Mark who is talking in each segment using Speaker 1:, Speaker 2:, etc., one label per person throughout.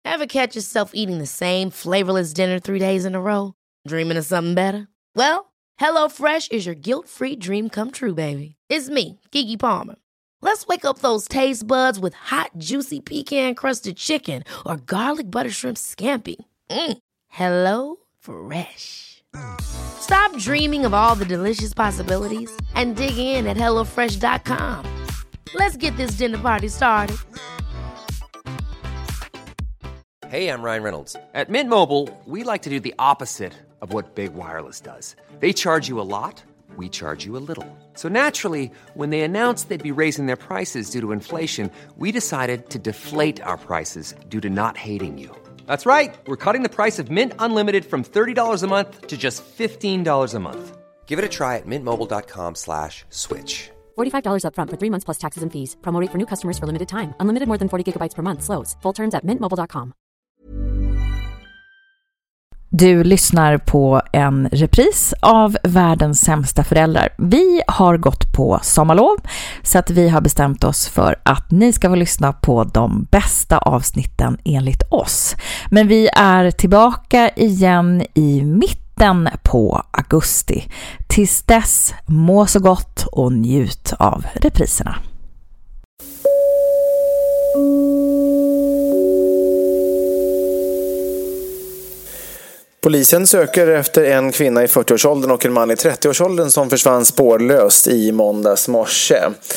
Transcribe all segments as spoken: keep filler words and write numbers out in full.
Speaker 1: Ever catch yourself eating the same flavorless dinner three days in a row? Dreaming of something better? Well, HelloFresh is your guilt-free dream come true, baby. It's me, Keke Palmer. Let's wake up those taste buds with hot, juicy pecan-crusted chicken or garlic butter shrimp scampi. Mm. Hello Fresh. Stop dreaming of all the delicious possibilities and dig in at hello fresh dot com. Let's get this dinner party started.
Speaker 2: Hey, I'm Ryan Reynolds. At Mint Mobile, we like to do the opposite of what Big Wireless does. They charge you a lot, we charge you a little. So naturally, when they announced they'd be raising their prices due to inflation, we decided to deflate our prices due to not hating you. That's right. We're cutting the price of Mint Unlimited from thirty dollars a month to just fifteen dollars a month. Give it a try at mintmobile.com slash switch.
Speaker 3: forty-five dollars up front for three months plus taxes and fees. Promo rate for new customers for limited time. Unlimited more than forty gigabytes per month. Slows full terms at mint mobile dot com.
Speaker 4: Du lyssnar på en repris av Världens sämsta föräldrar. Vi har gått på sommarlov så att vi har bestämt oss för att ni ska få lyssna på de bästa avsnitten enligt oss. Men vi är tillbaka igen i mitten på augusti. Tills dess, må så gott och njut av repriserna.
Speaker 5: Polisen söker efter en kvinna i fyrtioårsåldern och en man i trettioårsåldern som försvann spårlöst i måndags morse.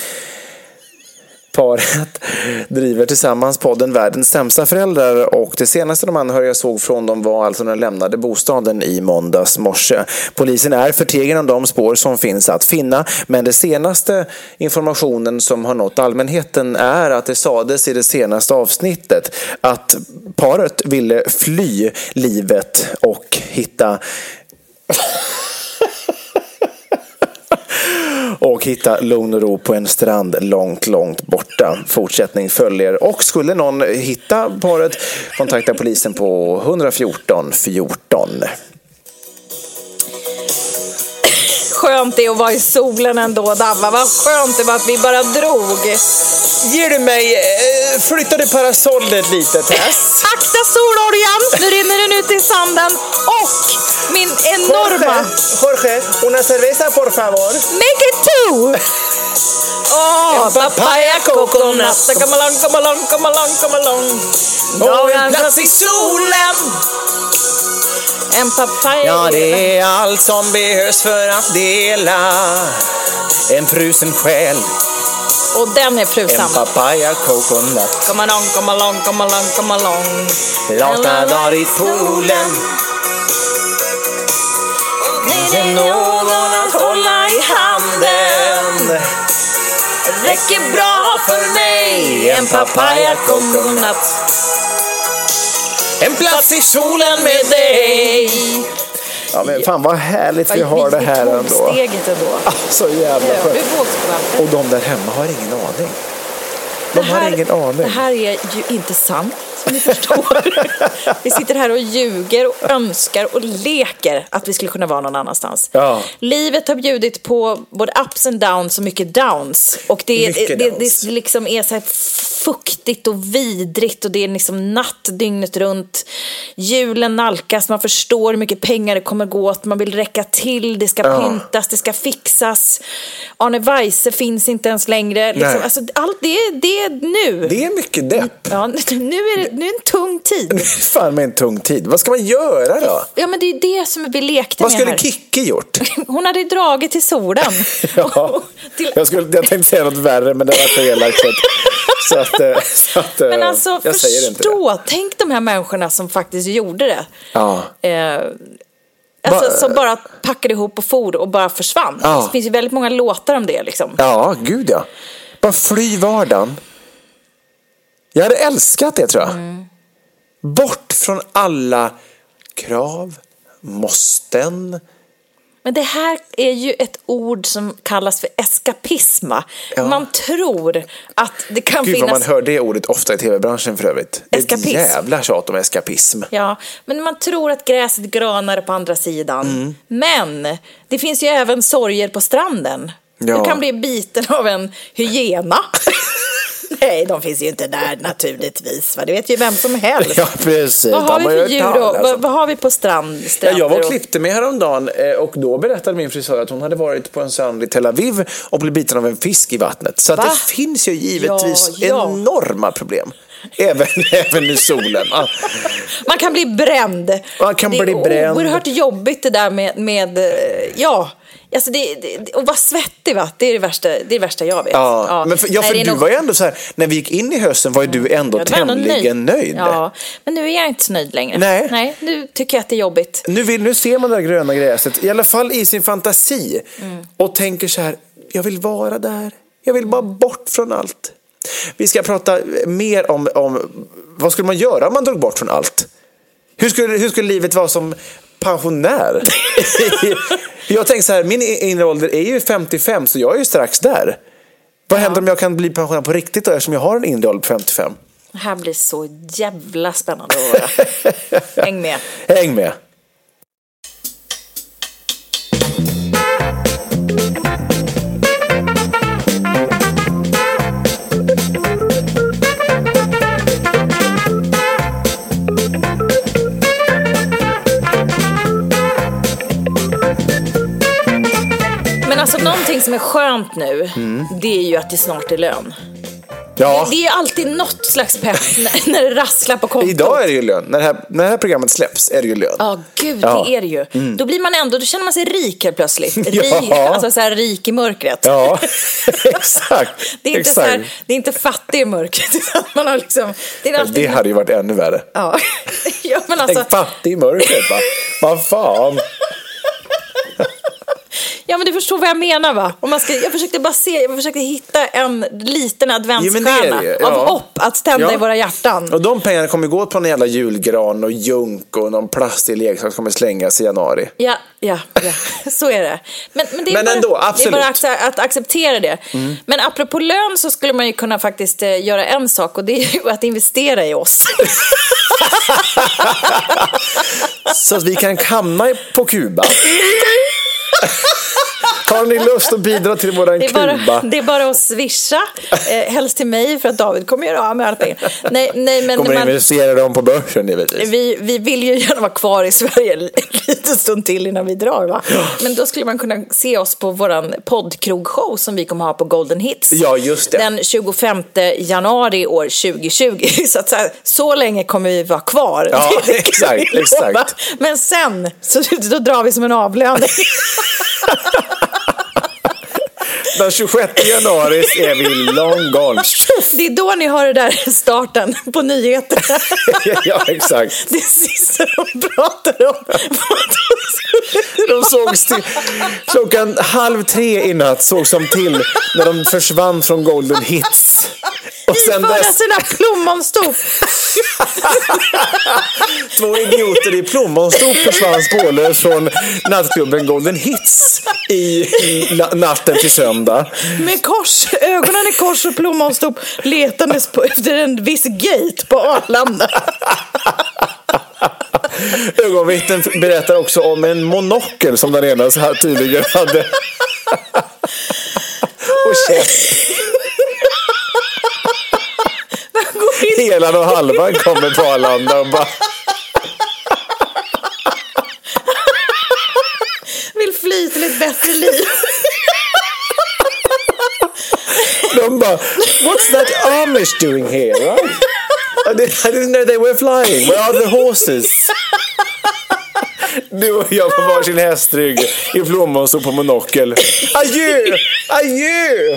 Speaker 5: Paret driver tillsammans podden Världens sämsta föräldrar och det senaste de anhöriga såg från dem var alltså den lämnade bostaden i måndags morse. Polisen är förtegen om de spår som finns att finna, men det senaste informationen som har nått allmänheten är att det sades i det senaste avsnittet att paret ville fly livet och hitta och hitta lugn och ro på en strand långt, långt borta. Fortsättning följer. Och skulle någon hitta paret, kontakta polisen på ett fjorton fjorton.
Speaker 6: Skönt det att vara i solen ändå, Davva. Vad skönt det var att vi bara drog.
Speaker 5: Ger du mig, äh, flyttade parasollet lite, Tess?
Speaker 6: Akta sololjan, nu rinner den ut i sanden. Och min enorma...
Speaker 5: Jorge, Jorge, una cerveza por favor.
Speaker 6: Make it two! Åh, oh, papaya coconut. Come along, come along, come along, come along.
Speaker 5: Och en plats i solen.
Speaker 6: En papaya.
Speaker 5: Ja, det är allt som behövs för att dela en frusen själ.
Speaker 6: Och den är frusam.
Speaker 5: En papaya coconut.
Speaker 6: Come along, come along, come along, come along.
Speaker 5: Lata dag i poolen. Inte någon att hålla i handen.
Speaker 6: Räcker bra för mig. En papaya coconut.
Speaker 5: En plats i solen med dig. Ja, men fan vad härligt vi har det här ändå.
Speaker 6: Steget ändå.
Speaker 5: Ah, så jävla skönt.
Speaker 6: Ja,
Speaker 5: och de där hemma har ingen aning. De
Speaker 6: det här,
Speaker 5: har ingen aning.
Speaker 6: Det här är ju inte sant, som ni förstår. Vi sitter här och ljuger och önskar och leker att vi skulle kunna vara någon annanstans.
Speaker 5: Ja.
Speaker 6: Livet har bjudit på både ups and downs och mycket downs. Och det, det, det, det liksom är så här fuktigt och vidrigt och det är liksom natt dygnet runt. Julen nalkas, man förstår hur mycket pengar det kommer gå åt. Man vill räcka till, det ska ja. pyntas, det ska fixas. Arne Weise finns inte ens längre. Liksom, alltså, allt det, det är nu.
Speaker 5: Det är mycket depp.
Speaker 6: Ja, nu är det nu är en tung tid.
Speaker 5: Fan med en tung tid. Vad ska man göra då?
Speaker 6: Ja, men det är det som vi lekte
Speaker 5: Vad
Speaker 6: med
Speaker 5: skulle
Speaker 6: här.
Speaker 5: Kikki gjort?
Speaker 6: Hon hade dragit till solen.
Speaker 5: Ja, till... jag, skulle, jag tänkte säga något värre, men det var så elakt. Så att, så att,
Speaker 6: men alltså,
Speaker 5: jag
Speaker 6: förstå, tänk de här människorna som faktiskt gjorde det.
Speaker 5: Ja.
Speaker 6: Eh, alltså, ba- som bara packade ihop och for och bara försvann. Ja. Det finns ju väldigt många låtar om det liksom.
Speaker 5: Ja, gud ja. Bara fly vardagen. Jag hade älskat det, tror jag. Mm. Bort från alla krav, måsten.
Speaker 6: Men det här är ju ett ord som kallas för eskapisma. Ja. Man tror att det kan
Speaker 5: Gud,
Speaker 6: finnas...
Speaker 5: Gud, man hör det ordet ofta i tv-branschen för övrigt.
Speaker 6: Eskapism.
Speaker 5: Ett jävla tjat om eskapism.
Speaker 6: Ja, men man tror att gräset granar på andra sidan. Mm. Men det finns ju även sorger på stranden. Ja. Du kan bli biten av en hyena. Nej, de finns ju inte där naturligtvis. Va? Det vet ju vem som helst.
Speaker 5: Ja, precis.
Speaker 6: Vad har
Speaker 5: de
Speaker 6: vi
Speaker 5: har
Speaker 6: för djur
Speaker 5: tal,
Speaker 6: då?
Speaker 5: alltså.
Speaker 6: Vad, vad har vi på strand?
Speaker 5: Ja, jag var och
Speaker 6: och...
Speaker 5: klippte mig häromdagen och då berättade min frisör att hon hade varit på en strand i Tel Aviv och blivit biten av en fisk i vattnet. Så att det finns ju givetvis
Speaker 6: ja, ja.
Speaker 5: enorma problem. Även, även i solen. Ja.
Speaker 6: Man kan bli bränd.
Speaker 5: Man kan
Speaker 6: det
Speaker 5: bli bränd.
Speaker 6: Det är oerhört jobbigt det där med, med ja, alltså det, det, och vara svettig, va? Det är det värsta, det är det värsta jag vet.
Speaker 5: Ja,
Speaker 6: ja.
Speaker 5: men för, ja, för
Speaker 6: Nej,
Speaker 5: du
Speaker 6: nog...
Speaker 5: var ju ändå så här, när vi gick in i hösten var ju du ändå
Speaker 6: jag ändå
Speaker 5: tämligen nöjd. nöjd.
Speaker 6: Ja, men nu är jag inte så nöjd längre.
Speaker 5: Nej.
Speaker 6: Nej, nu tycker jag att det är jobbigt.
Speaker 5: Nu, vill, nu ser man det där gröna gräset, i alla fall i sin fantasi. Mm. Och tänker så här, jag vill vara där. Jag vill bara bort från allt. Vi ska prata mer om, om vad skulle man göra om man drog bort från allt? Hur skulle, hur skulle livet vara som pensionär? Jag tänker så här, min inre ålder är ju femtiofem, så jag är ju strax där. Vad händer ja. om jag kan bli pensionär på riktigt då, eftersom jag har en inre ålder på femtiofem?
Speaker 6: Det här blir så jävla spännande att höra. Häng med.
Speaker 5: Häng med.
Speaker 6: Alltså någonting som är skönt nu, mm. det är ju att det snart är lön.
Speaker 5: Ja.
Speaker 6: Det, det är ju alltid något slags pepp när, när det rasslar på kontot.
Speaker 5: Idag är det ju lön. När det här, när det här programmet släpps är det ju lön.
Speaker 6: Ja, gud,
Speaker 5: ja.
Speaker 6: det är det ju. Mm. Då blir man ändå, då känner man sig rik helt plötsligt. Rik,
Speaker 5: ja.
Speaker 6: Alltså så här rik i mörkret.
Speaker 5: Ja, exakt.
Speaker 6: Det är inte
Speaker 5: exakt.
Speaker 6: så här, det är inte fattig i mörkret, utan man har liksom, det, är alltid...
Speaker 5: det hade ju varit ännu värre.
Speaker 6: Ja, ja men alltså...
Speaker 5: Tänk fattig i mörkret, va? Vad fan?
Speaker 6: Ja, men du förstår vad jag menar, va? Om man ska, jag försökte bara se, jag försökte hitta en liten adventsstjärna
Speaker 5: jo, ja.
Speaker 6: av hopp att tända ja. i våra hjärtan.
Speaker 5: Och de pengarna kommer gå på en jävla julgran och junk och någon plastig leksak som kommer slängas i januari.
Speaker 6: Ja, ja, ja. Så är det. Men, men, det, är
Speaker 5: men
Speaker 6: bara,
Speaker 5: ändå, absolut.
Speaker 6: Det är bara att acceptera det. Mm. Men apropå lön så skulle man ju kunna faktiskt göra en sak, och det är ju att investera i oss.
Speaker 5: Så att vi kan hamna på Kuba. Har ni lust att bidra till våran
Speaker 6: det
Speaker 5: Kuba?
Speaker 6: Bara, det är bara att swisha, eh, helst till mig, för att David kommer göra av med alla pengar. Nej, nej, men
Speaker 5: kommer
Speaker 6: man,
Speaker 5: investera dem på börsen, givetvis.
Speaker 6: Vi, vi vill ju gärna vara kvar i Sverige en liten stund till innan vi drar, va? Men då skulle man kunna se oss på våran poddkrogshow som vi kommer ha på Golden Hits.
Speaker 5: Ja, just det.
Speaker 6: Den tjugofemte januari år tjugo tjugo. Så att så, här, så länge kommer vi vara kvar.
Speaker 5: Ja, exakt, exakt.
Speaker 6: Men sen, så då drar vi som en avlöning.
Speaker 5: Den tjugosjätte januari är vi long gone.
Speaker 6: Det är då ni har det där starten på nyheterna.
Speaker 5: Ja, exakt.
Speaker 6: Det sista de pratar om.
Speaker 5: De sågs till klockan halv tre i natt, såg som till när de försvann från Golden Hits. Och sen dess...
Speaker 6: sina plommonstop.
Speaker 5: Två idioter i plommonstop försvann spårlöst från nattklubben Golden Hits i na- natten till söndag.
Speaker 6: Med kors, ögonen i kors och plommonstop, letandes på, efter en viss gate på Arlanda.
Speaker 5: Ögonvittnen berättar också om en monokel som den ena så här tydligen hade. Och käft. Hela och halvan kommer på Arlanda och bara...
Speaker 6: Vill fly till ett bättre liv.
Speaker 5: De bara, what's that Amish doing here, right? I didn't know they were flying. Where are the horses? Du och jag på varsin hästrygg i plommonstop på monokel. Adjö! Adjö!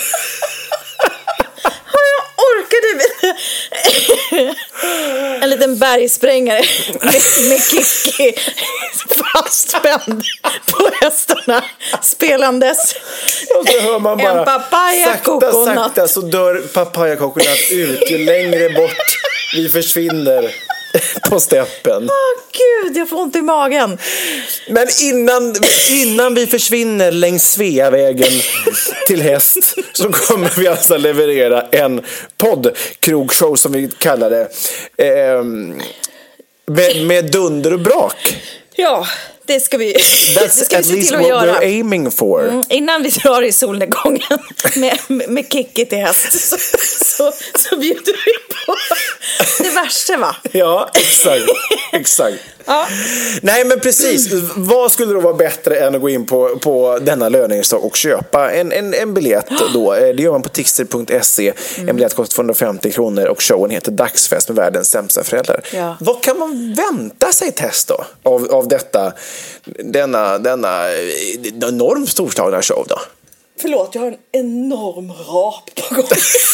Speaker 6: En liten bergsprängare med, med Kikki fastspänd på hästarna spelandes.
Speaker 5: Och så hör man bara
Speaker 6: en papaya
Speaker 5: sakta, sakta så dör papaya coconut ut ju längre bort vi försvinner på steppen.
Speaker 6: Åh oh, gud, jag får ont i magen.
Speaker 5: Men innan, innan vi försvinner längs Sveavägen till häst så kommer vi alltså leverera en poddkrogshow som vi kallar det. Eh, med, med dunder och brak.
Speaker 6: Ja, det ska vi,
Speaker 5: That's
Speaker 6: det ska
Speaker 5: at
Speaker 6: vi se
Speaker 5: least
Speaker 6: till att
Speaker 5: what
Speaker 6: göra.
Speaker 5: we're aiming for.
Speaker 6: Mm, innan vi drar i solnedgången med, med, med Kikki till häst så, så, så bjuder vi på det värsta, va?
Speaker 5: Ja, exakt. Exakt.
Speaker 6: Ja.
Speaker 5: Nej, men precis. Vad skulle då vara bättre än att gå in på, på denna löningsdag och köpa en, en, en biljett då? Det gör man på tixter punkt se. Mm. En biljett kostar tvåhundrafemtio kronor och showen heter Dagsfest med världens sämsta föräldrar.
Speaker 6: Ja.
Speaker 5: Vad kan man vänta sig, Tess, då? Av, av detta, denna, denna enormt storslagna show då?
Speaker 6: Förlåt, jag har en enorm rap på gång.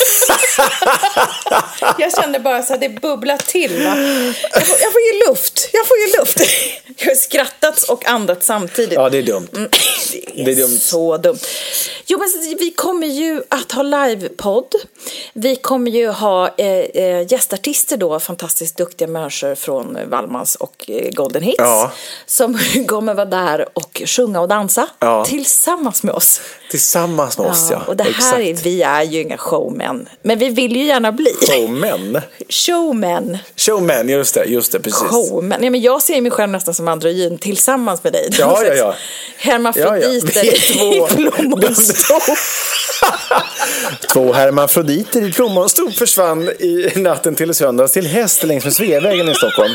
Speaker 6: Jag kände bara så här, det bubblar till, va? Jag får, jag får ge luft. Jag får ge luft. Jag har skrattat och andats samtidigt.
Speaker 5: Ja, det är dumt.
Speaker 6: Mm, det är,
Speaker 5: det är dumt.
Speaker 6: Så dumt. Jo, men vi kommer ju att ha livepodd. Vi kommer ju ha eh, gästartister då, fantastiskt duktiga människor från Wallmans och eh, Golden Hits. Ja. Som kommer vara där och sjunga och dansa, ja, tillsammans med oss.
Speaker 5: Tillsammans med oss, ja.
Speaker 6: ja. Och det här är, vi är ju inga showmän, men vi vill ju gärna bli.
Speaker 5: Showmän?
Speaker 6: Showmän.
Speaker 5: Showmän, just det, just det, precis.
Speaker 6: Showmän. Ja, men jag ser mig själv nästan som androgyn tillsammans med dig.
Speaker 5: Ja, ja, ja.
Speaker 6: Hermafroditer
Speaker 5: ja, ja.
Speaker 6: i plommonstol.
Speaker 5: Två hermafroditer i plommonstol försvann i natten till söndags till häst längs med Sveavägen i Stockholm.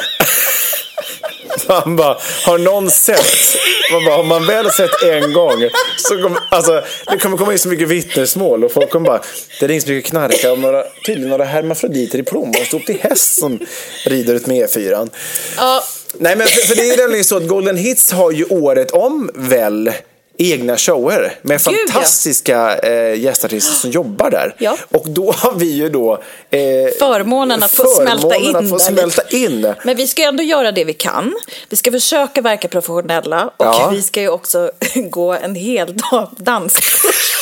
Speaker 5: Man bara, har någon sett, man bara, har man väl sett en gång så kommer, alltså, det kommer komma in så mycket vittnesmål och folk kommer bara, det rings mycket knarka om några, tydligen några hermafroditer i plommonstol till häst som rider ut med E fyra. Ja. Nej, men för, för det är nämligen så att Golden Hits har ju året om väl egna shower med Gud, fantastiska ja. eh, gästartister som jobbar där. Ja. Och då har vi ju då eh,
Speaker 6: förmånen att få
Speaker 5: förmånen
Speaker 6: smälta in.
Speaker 5: Att få smälta in.
Speaker 6: Men vi ska ändå göra det vi kan. Vi ska försöka verka professionella och ja. vi ska ju också gå en hel dag danskurs.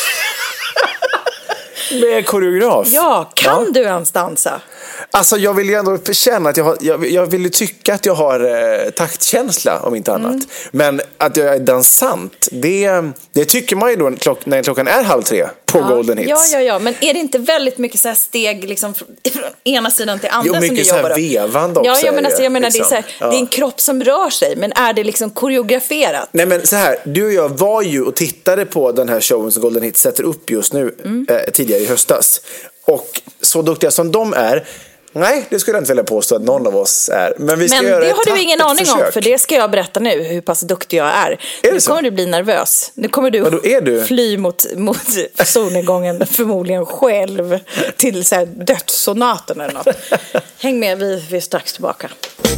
Speaker 5: Med koreograf.
Speaker 6: Ja, kan
Speaker 5: ja.
Speaker 6: du ens dansa?
Speaker 5: Alltså jag vill ju ändå känna att jag har, jag, jag vill ju tycka att jag har eh, taktkänsla om inte annat. Mm. Men att jag är dansant, det, det tycker man ju då klock, när klockan är halv tre på ja. Golden Hits.
Speaker 6: Ja, ja, ja, men är det inte väldigt mycket så här steg liksom från ena sidan till andra jo, som du jobbar?
Speaker 5: Jo, mycket så här vevande också.
Speaker 6: Ja, ja men alltså, jag menar
Speaker 5: liksom.
Speaker 6: det är så här, ja. det är en kropp som rör sig, men är det liksom koreograferat?
Speaker 5: Nej, men så här, du och jag var ju och tittade på den här showen som Golden Hits sätter upp just nu, mm. eh, tidigare i höstas. Och så duktiga som de är, nej, det skulle jag inte vilja påstå att någon av oss är. Men, vi ska
Speaker 6: men
Speaker 5: göra
Speaker 6: det
Speaker 5: ett
Speaker 6: har du ingen aning
Speaker 5: försök.
Speaker 6: om, för det ska jag berätta nu, hur pass duktig jag är. är nu kommer du bli nervös. Nu kommer du,
Speaker 5: Vadå, är du?
Speaker 6: fly mot, mot solnedgången förmodligen själv till så här dödssonaten eller något. Häng med, vi, vi är strax tillbaka.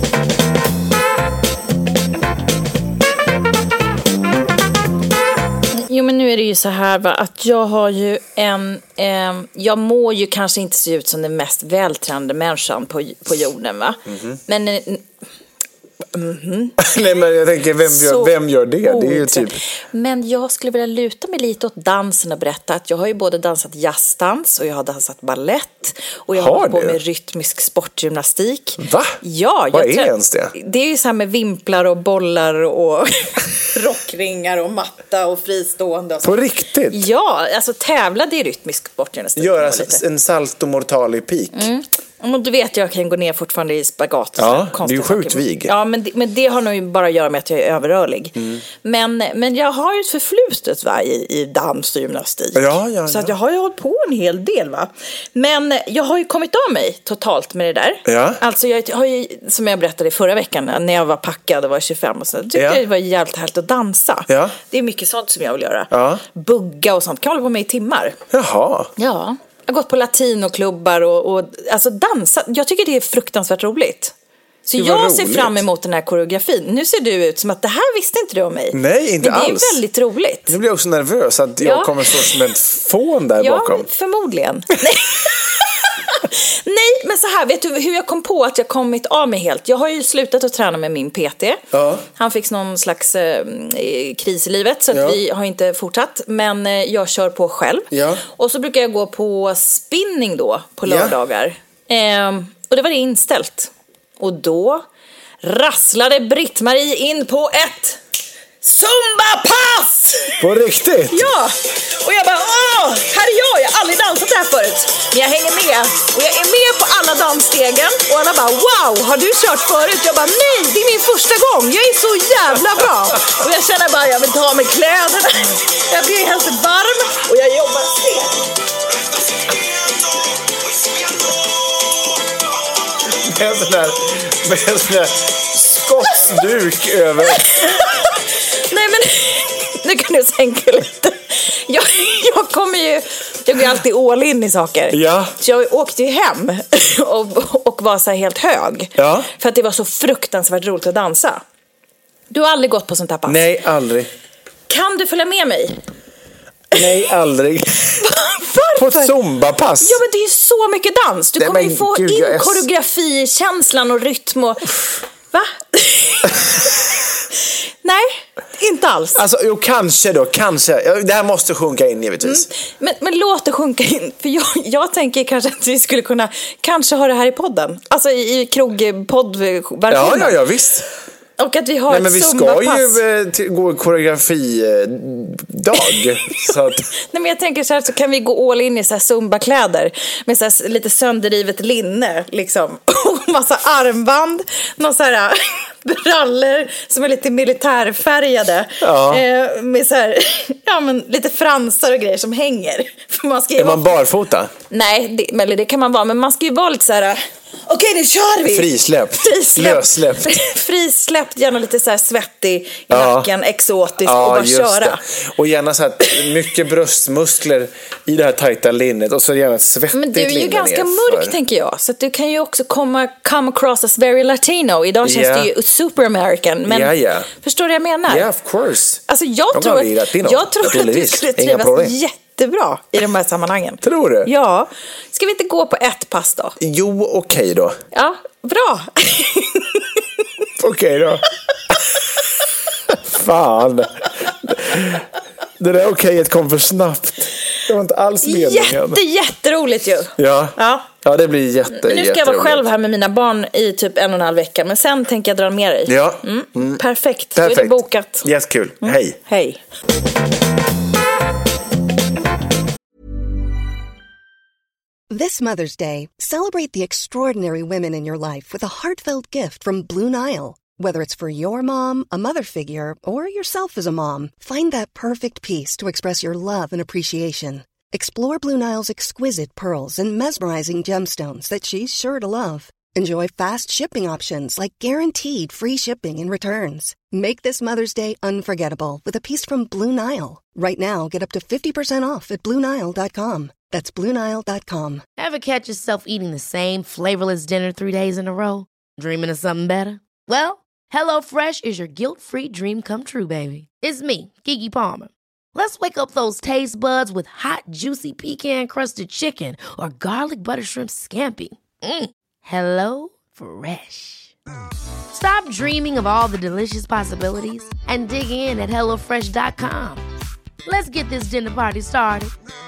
Speaker 6: Jo, men nu är det ju så här, va, att jag har ju en eh, jag må ju kanske inte se ut som den mest vältränade människan på, på jorden, va? Mm-hmm. Men eh, Mm-hmm.
Speaker 5: Nej, men jag tänker, vem gör, vem gör det? Det är ju typ...
Speaker 6: Men jag skulle vilja luta mig lite åt dansen och berätta att jag har ju både dansat jazzdans och jag har dansat ballett och jag har hållit på med rytmisk sportgymnastik.
Speaker 5: Va?
Speaker 6: Ja,
Speaker 5: vad
Speaker 6: jag
Speaker 5: är
Speaker 6: tror,
Speaker 5: ens det?
Speaker 6: Det är ju så här med vimplar och bollar och rockringar och matta och fristående och
Speaker 5: på riktigt?
Speaker 6: Ja, alltså tävlade i rytmisk sportgymnastik.
Speaker 5: Gör alltså en salto mortale peak.
Speaker 6: Mm. Och du vet, jag kan gå ner fortfarande i spagat.
Speaker 5: Ja, det är ju sjukt vig.
Speaker 6: Ja, men det, men det har nog bara att göra med att jag är överrörlig. Mm. Men, men jag har ju ett förflutet, va, i, i dans och gymnastik.
Speaker 5: Ja, ja,
Speaker 6: så
Speaker 5: ja.
Speaker 6: Att jag har ju hållit på en hel del, va. Men jag har ju kommit av mig totalt med det där.
Speaker 5: Ja.
Speaker 6: Alltså jag har ju, som jag berättade förra veckan, när jag var packad och var tjugofem och så, tyckte ja. jag det var jävligt härligt att dansa. Ja. Det är mycket sånt som jag vill göra. Ja. Bugga och sånt kan jag hålla på med i timmar.
Speaker 5: Jaha.
Speaker 6: Ja. Jag har gått på latinoklubbar och, och alltså dansa. Jag tycker det är fruktansvärt roligt. Så jag roligt. ser fram emot den här koreografin. Nu ser du ut som att det här visste inte du om mig.
Speaker 5: Nej, inte alls.
Speaker 6: Men det är väldigt roligt.
Speaker 5: Nu blir jag också nervös att jag ja. kommer stå som ett fån där
Speaker 6: ja,
Speaker 5: bakom.
Speaker 6: Ja, förmodligen. Nej. Nej, men så här, vet du hur jag kom på att jag kommit av mig helt? Jag har ju slutat att träna med min P T. Ja. Han fick någon slags eh, kris i livet, så att ja. vi har inte fortsatt. Men eh, jag kör på själv. Ja. Och så brukar jag gå på spinning då, på lördagar. Ja. Eh, och det var det inställt. Och då rasslade Britt-Marie in på ett Zumba-pass!
Speaker 5: På riktigt?
Speaker 6: Ja, och jag bara, åh, här är jag, jag har aldrig dansat här förut. Men jag hänger med, och jag är med på alla dansstegen. Och alla bara, wow, har du kört förut? Jag bara, nej, det är min första gång, jag är så jävla bra. Och jag känner bara, jag vill ta av mig kläderna. Jag blir helt varm, och jag jobbar sten.
Speaker 5: Med en sån där, med en sån där skottsduk över.
Speaker 6: Nej, men nu kan du sänka lite. Jag, jag kommer ju, jag går alltid all in i saker.
Speaker 5: Ja.
Speaker 6: Så jag åkte ju hem och, och var så här helt hög.
Speaker 5: Ja.
Speaker 6: För att det var så fruktansvärt roligt att dansa. Du har aldrig gått på sånt här pass?
Speaker 5: Nej, aldrig.
Speaker 6: Kan du följa med mig?
Speaker 5: Nej, aldrig.
Speaker 6: Varför?
Speaker 5: På ett zumba-pass?
Speaker 6: Ja, men det är så mycket dans. Du
Speaker 5: Nej,
Speaker 6: kommer
Speaker 5: men
Speaker 6: ju få
Speaker 5: Gud,
Speaker 6: in
Speaker 5: jag är...
Speaker 6: koreografi, känslan och rytm och... Va? Nej, inte alls.
Speaker 5: Alltså, jo, kanske då, kanske. Det här måste sjunka in givetvis.
Speaker 6: Mm. Men, men låt det sjunka in. För jag, jag tänker kanske att vi skulle kunna kanske ha det här i podden. Alltså i, i krogpodd-versionen.
Speaker 5: Ja, ja, ja, visst.
Speaker 6: Och att vi har
Speaker 5: Nej,
Speaker 6: ett
Speaker 5: men vi ska ju eh, till, gå koreografi-dag. så att...
Speaker 6: Nej, men jag tänker så här, så kan vi gå all in i så här zumba-kläder med så här lite sönderrivet linne liksom. Och massa armband, någon så här brallor som är lite militärfärgade. Ja. Eh, med så här, ja, men lite fransar och grejer som hänger. För man ska ju
Speaker 5: är man
Speaker 6: vara...
Speaker 5: barfota?
Speaker 6: Nej, det, eller det kan man vara, men man ska ju vara lite så här... Okej, nu kör vi!
Speaker 5: Frisläppt.
Speaker 6: Frisläppt.
Speaker 5: Lössläppt.
Speaker 6: Frisläppt, gärna lite så här svettig i
Speaker 5: ja.
Speaker 6: nacken, exotisk
Speaker 5: ja,
Speaker 6: och bara
Speaker 5: just
Speaker 6: köra.
Speaker 5: Det. Och gärna så här mycket bröstmuskler i det här tajta linnet och så gärna svettigt linne.
Speaker 6: Men du är ju ganska mörk, tänker jag. Så att du kan ju också komma come across as very Latino. Idag känns yeah. det ju super American. Men
Speaker 5: yeah, yeah.
Speaker 6: förstår du vad jag menar?
Speaker 5: Yeah, of course.
Speaker 6: Alltså jag, jag tror att, jag tror att du skulle trivas jättebra i de här sammanhangen.
Speaker 5: Tror du?
Speaker 6: Ja. Ska vi inte gå på ett pass då?
Speaker 5: Jo, okej okay då.
Speaker 6: Ja, bra.
Speaker 5: Okej okay då. Fan. Det där okejt kom för snabbt. Det var inte alls meningen.
Speaker 6: Jätte, jätteroligt ju.
Speaker 5: Ja.
Speaker 6: Ja.
Speaker 5: Ja, det blir jätte,
Speaker 6: men nu ska jag vara själv här med mina barn i typ en och en halv vecka. Men sen tänker jag dra med dig.
Speaker 5: Ja.
Speaker 6: Mm. Mm. Perfekt.
Speaker 5: Perfekt.
Speaker 6: Så är det bokat.
Speaker 5: Yes, kul. Mm. Hej.
Speaker 6: Hej.
Speaker 7: This Mother's Day, celebrate the extraordinary women in your life with a heartfelt gift from Blue Nile. Whether it's for your mom, a mother figure, or yourself as a mom, find that perfect piece to express your love and appreciation. Explore Blue Nile's exquisite pearls and mesmerizing gemstones that she's sure to love. Enjoy fast shipping options like guaranteed free shipping and returns. Make this Mother's Day unforgettable with a piece from Blue Nile. Right now, get up to fifty percent off at Blue Nile dot com. That's Blue Nile dot com.
Speaker 1: Ever catch yourself eating the same flavorless dinner three days in a row? Dreaming of something better? Well, HelloFresh is your guilt-free dream come true, baby. It's me, Keke Palmer. Let's wake up those taste buds with hot, juicy pecan-crusted chicken or garlic butter shrimp scampi. Mm. Hello Fresh. Stop dreaming of all the delicious possibilities and dig in at hello fresh dot com. Let's get this dinner party started.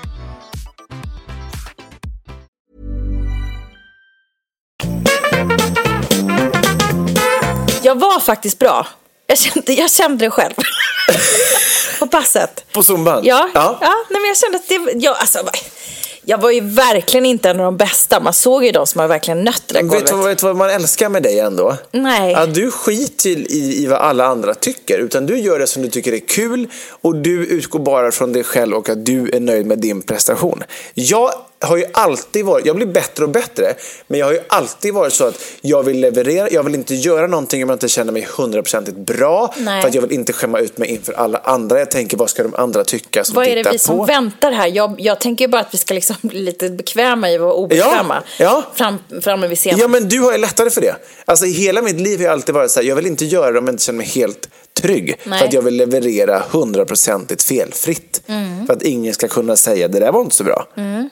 Speaker 6: Jag var faktiskt bra. Jag kände, jag kände det själv. På passet.
Speaker 5: På zumban?
Speaker 6: Ja, ja. ja nej, men jag kände att det... Jag, alltså, jag var ju verkligen inte en av de bästa. Man såg ju de som har verkligen nött det där golvet.
Speaker 5: Vet du vet vad man älskar med dig ändå?
Speaker 6: Nej.
Speaker 5: Ja, du skiter i, i vad alla andra tycker. Utan du gör det som du tycker är kul. Och du utgår bara från dig själv och att du är nöjd med din prestation. Jag har ju alltid varit, jag blir bättre och bättre, men jag har ju alltid varit så att jag vill leverera, jag vill inte göra någonting om jag inte känner mig hundraprocentigt bra. Nej. För att jag vill inte skämma ut mig inför alla andra. Jag tänker, vad ska de andra tycka som
Speaker 6: vad är det vi
Speaker 5: på?
Speaker 6: som väntar här? Jag, jag tänker bara att vi ska liksom bli lite bekväma i att vara obekväma.
Speaker 5: Ja, ja.
Speaker 6: Fram, framme vid scenen.
Speaker 5: Ja, men du har ju lättare för det. Alltså hela mitt liv har jag alltid varit så här, jag vill inte göra det om jag inte känner mig helt trygg. Nej. För att jag vill leverera hundraprocentigt felfritt. Mm. För att ingen ska kunna säga, det där var inte så bra. Mm.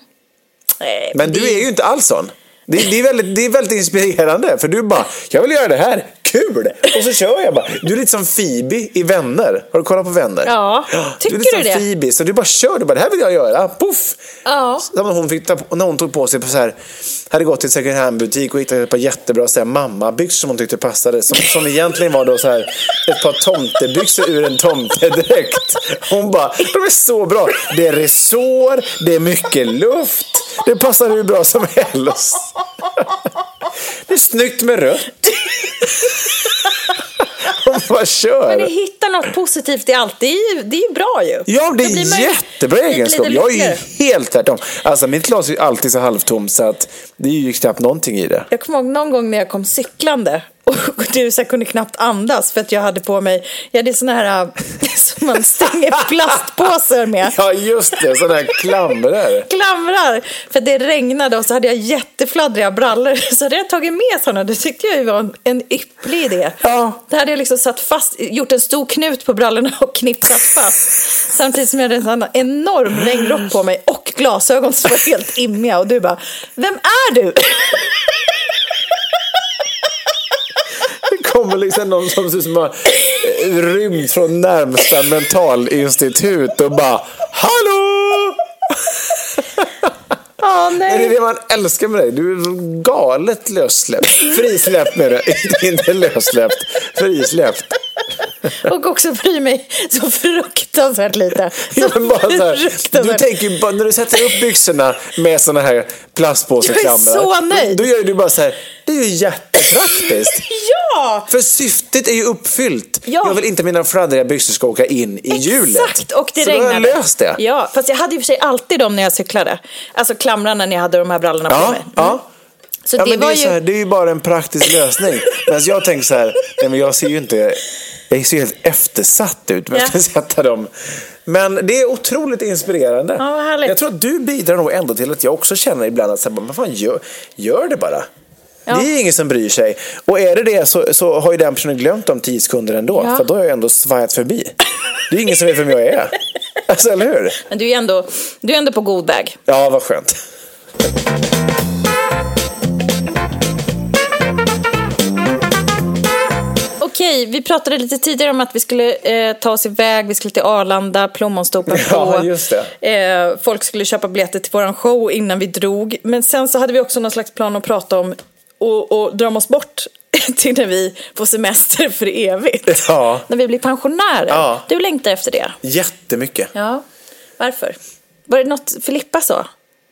Speaker 5: Men du är ju inte alls sån. Det, det, är väldigt, det är väldigt inspirerande. För du bara, jag vill göra det här. kul. Och så kör jag bara. Du är lite som Phoebe i Vänner. Har du kollat på Vänner?
Speaker 6: Ja, tycker du,
Speaker 5: du är lite
Speaker 6: det?
Speaker 5: som Phoebe, så du bara kör. Du bara, det här vill jag göra. Puff.
Speaker 6: Ja.
Speaker 5: Så när hon, fick ta, när hon tog på sig på så här, hade gått till en second hand butik och hittade ett par jättebra så här, mammabyxor som hon tyckte passade. Som, som egentligen var då så här, ett par tomtebyxor ur en tomtedräkt. Hon bara, de är så bra. Det är resår, det är mycket luft. Det passar hur bra som helst. Det är snyggt med rött. Hon bara kör.
Speaker 6: Men ni hittar något positivt i allt. Det är ju, det är ju bra ju.
Speaker 5: Ja, det är jättebra egenskap. Jag är ju helt tvärtom. Alltså mitt glas är ju alltid så halvtom så att det är ju knappt någonting i det.
Speaker 6: Jag kommer ihåg någon gång när jag kom cyklande och du så kunde knappt andas för att jag hade på mig, jag hade såna här som man stänger plastpåsar med.
Speaker 5: Ja just det, sådana här klamrar.
Speaker 6: Klamrar, för det regnade och så hade jag jättefladdriga brallor. Så hade jag tagit med sådana, det tyckte jag var en, en ypplig idé.
Speaker 5: Ja.
Speaker 6: Där hade jag liksom satt fast, gjort en stor knut på brallorna och knipsat fast. Samtidigt som jag hade en sån enorm regnrock på mig och glasögon som var helt immiga. Och du bara, vem är du?
Speaker 5: Det kommer liksom någon som ser som har rymt från närmsta mentalinstitut och bara, hallå!
Speaker 6: Oh, nej.
Speaker 5: Det är det man älskar med dig. Du är galet lössläppt. Frisläppt med det. Inte lössläppt. Frisläppt.
Speaker 6: Och också bry mig så fruktansvärt lite. Så
Speaker 5: ja, men bara så här, du tänker bara, när du sätter upp byxorna med såna här plastpåseklamrar.
Speaker 6: Jag är så nöjd.
Speaker 5: Då, då gör du bara så här, det är ju jättepraktiskt.
Speaker 6: Ja!
Speaker 5: För syftet är ju uppfyllt.
Speaker 6: Ja.
Speaker 5: Jag vill inte mina fladdriga byxor ska åka in i hjulet.
Speaker 6: Exakt, och det
Speaker 5: så
Speaker 6: regnade.
Speaker 5: Så då har jag löst det.
Speaker 6: Ja, fast jag hade ju för sig alltid dem när jag cyklade. Alltså klamrarna när jag hade de här brallorna
Speaker 5: ja,
Speaker 6: på mig. Mm.
Speaker 5: Ja,
Speaker 6: så
Speaker 5: ja
Speaker 6: det,
Speaker 5: men
Speaker 6: var
Speaker 5: det, är
Speaker 6: ju...
Speaker 5: så här, det är ju bara en praktisk lösning. Men jag tänker så här, nej, men jag ser ju inte... Jag ser helt eftersatt ut med att sätta dem. Men det är otroligt inspirerande.
Speaker 6: Ja, vad härligt.
Speaker 5: Jag tror att du bidrar nog ändå till att jag också känner ibland att så här, vad fan, gör, gör det bara. Ja. Det är ingen som bryr sig. Och är det det så, så har ju den personen glömt om tio sekunder ändå. Ja. För då har jag ändå svajat förbi. Det är ingen som vet vem jag är. Alltså, eller hur?
Speaker 6: Men du är ändå, du är ändå på god väg.
Speaker 5: Ja, vad skönt.
Speaker 6: Okej, vi pratade lite tidigare om att vi skulle eh, ta oss iväg, vi skulle till Arlanda, plommonstopen på.
Speaker 5: Ja, just det.
Speaker 6: Eh, folk skulle köpa biljetter till våran show innan vi drog. Men sen så hade vi också någon slags plan att prata om och, och dra oss bort till när vi får semester för evigt.
Speaker 5: Ja.
Speaker 6: När vi blir pensionärer.
Speaker 5: Ja.
Speaker 6: Du längtar efter det.
Speaker 5: Jättemycket.
Speaker 6: Ja, varför? Var det något Filippa sa?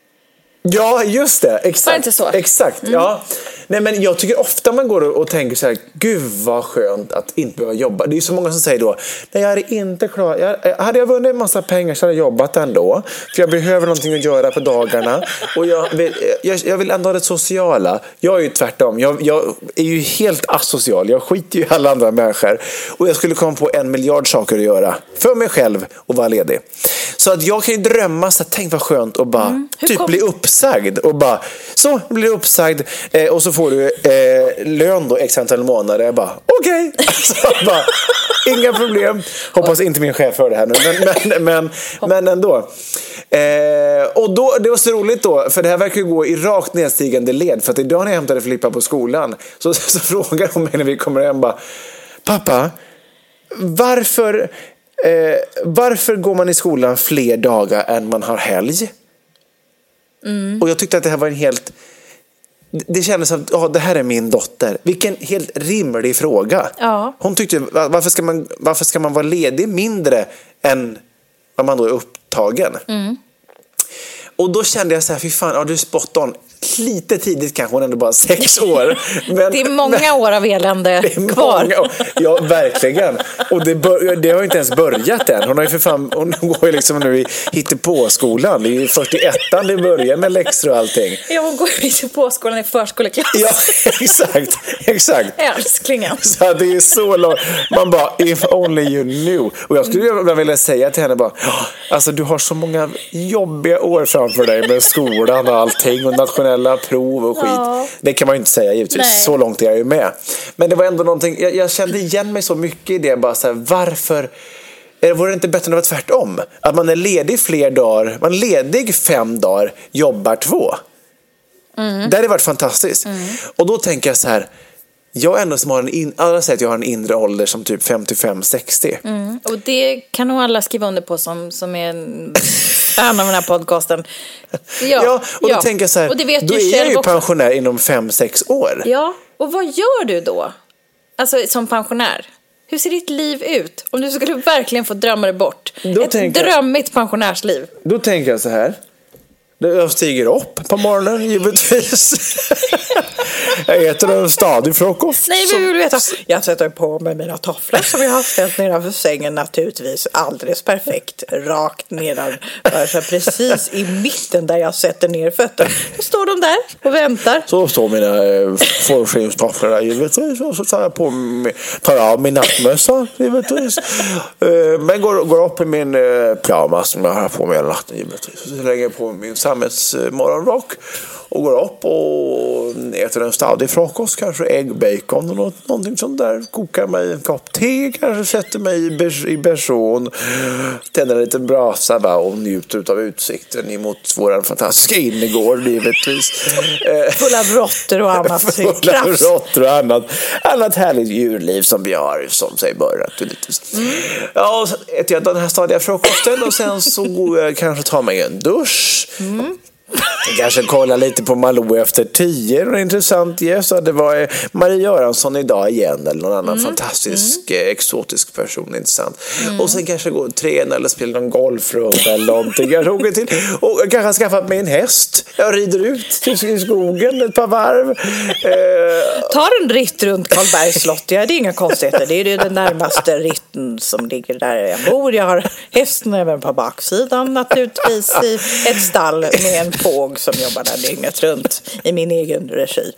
Speaker 5: Ja, just det. Exakt.
Speaker 6: Var det inte så?
Speaker 5: Exakt, mm. Ja. Nej, men jag tycker ofta man går och tänker så här, gud vad skönt att inte behöva jobba. Det är ju så många som säger då, nej jag hade inte klar, jag, hade jag vunnit en massa pengar så hade jag jobbat ändå. För jag behöver någonting att göra på dagarna. Och jag vill, jag, jag vill ändå ha det sociala. Jag är ju tvärtom. Jag, jag är ju helt asocial. Jag skiter ju i alla andra människor. Och jag skulle komma på en miljard saker att göra för mig själv och vara ledig. Så att jag kan ju drömma så här, tänk vad skönt och bara mm. typ kom... bli uppsagd. Och bara, så blir du uppsagd eh, och så får du eh, lön då x antal månader. Jag bara, okej. Okay. Alltså, bara, inga problem. Hoppas inte min chef hör det här nu. Men, men, men, men ändå. Eh, och då, det var så roligt då. För det här verkar ju gå i rakt nedstigande led. För att idag när jag hämtade Filippa på skolan Så, så, så frågar hon mig när vi kommer hem bara, pappa, varför, eh, varför går man i skolan fler dagar än man har helg? Mm. Och jag tyckte att det här var en helt... Det kändes som att oh, det här är min dotter. Vilken helt rimlig fråga. Ja. Hon tyckte, varför ska, man, varför ska man vara ledig mindre än vad man då är upptagen? Mm. Och då kände jag så här, fy fan, ja, du är spot on. Lite tidigt kanske, hon ändå bara sex år. Men,
Speaker 6: det är många men, år av elände kvar. Många,
Speaker 5: ja, verkligen. Och det, bör, det har ju inte ens börjat än. Hon, har ju för fan, hon går ju liksom nu i hittepåskolan. Det är ju fyrtioettan det börjar med läxor och allting.
Speaker 6: Ja, hon går ju i hittepåskolan i förskoleklass.
Speaker 5: Ja, exakt. exakt.
Speaker 6: Älsklingen.
Speaker 5: Så det är så långt. Man bara, if only you knew. Och jag skulle mm. vilja säga till henne bara, alltså du har så många jobbiga år framför dig med skolan och allting och nationella prov och skit. Ja. Det kan man ju inte säga givetvis. Nej. Så långt är jag ju med. Men det var ändå någonting, jag, jag kände igen mig så mycket i det. Bara så här, varför vore det inte bättre än att vara tvärtom? Att man är ledig fler dagar, man är ledig fem dagar, jobbar två. Mm. Det hade varit fantastiskt. Mm. Och då tänker jag så här, jag är ändå som har en in, alla säger att jag har en inre ålder som typ femtiofem sextio.
Speaker 6: Mm. Och det kan nog alla skriva under på som, som är en fan av den här podcasten. Ja,
Speaker 5: ja och då
Speaker 6: ja.
Speaker 5: tänker jag så här,
Speaker 6: och det vet
Speaker 5: då är jag ju också pensionär inom fem sex år.
Speaker 6: Ja, och vad gör du då? Alltså som pensionär? Hur ser ditt liv ut? Om du skulle verkligen få drömma dig bort.
Speaker 5: Då
Speaker 6: Ett
Speaker 5: tänker,
Speaker 6: drömmigt pensionärsliv.
Speaker 5: Då tänker jag så här. Jag stiger upp på morgonen, givetvis. Jag äter en stadig frukost.
Speaker 6: Nej, men vill du veta? Jag sätter på mig mina tofflor som jag har ställt nedanför sängen, naturligtvis alldeles perfekt. Rakt nedan, alltså precis i mitten där jag sätter ner fötter. Då står de där och väntar.
Speaker 5: Så står mina eh, fårskinnstofflor där, givetvis. Och så tar jag, på mig, tar jag av min nattmössa, givetvis. Eh, men går, går upp i min eh, pyjamas som jag har på mig hela natten, givetvis. Så lägger jag på min morgonrock och går upp och äter en stadig frukost, kanske ägg, bacon och något, någonting sånt där, kokar mig en kopp te, kanske sätter mig i, bers, i bersån, tänder en liten brasa va, och njuter av utsikten emot vår fantastiska innergård, givetvis.
Speaker 6: Full av råttor och annat.
Speaker 5: Full av råttor och annat, annat härligt djurliv som vi har, som sig bör naturligtvis. Mm. Ja, och så äter jag den här stadiga frukosten och sen så går jag kanske ta mig en dusch. Mm. Jag kanske kolla lite på Malou efter tio. En intressant gäst. Det var Marie Göransson idag igen. Eller någon annan mm. fantastisk mm. exotisk person. Intressant. Mm. Och sen kanske gå och träna eller spela någon golfrunda eller någonting. Kanske åka till. Och kanske skaffa mig en häst. Jag rider ut till skogen ett par varv. Eh.
Speaker 6: Ta en ritt runt Karlbergs slott. Ja, det är inga konstigheter. Det är ju den närmaste ritten som ligger där jag bor. Jag har hästen även på baksidan naturligtvis i ett stall med en fåg som jobbar där dygnet runt i min egen regi.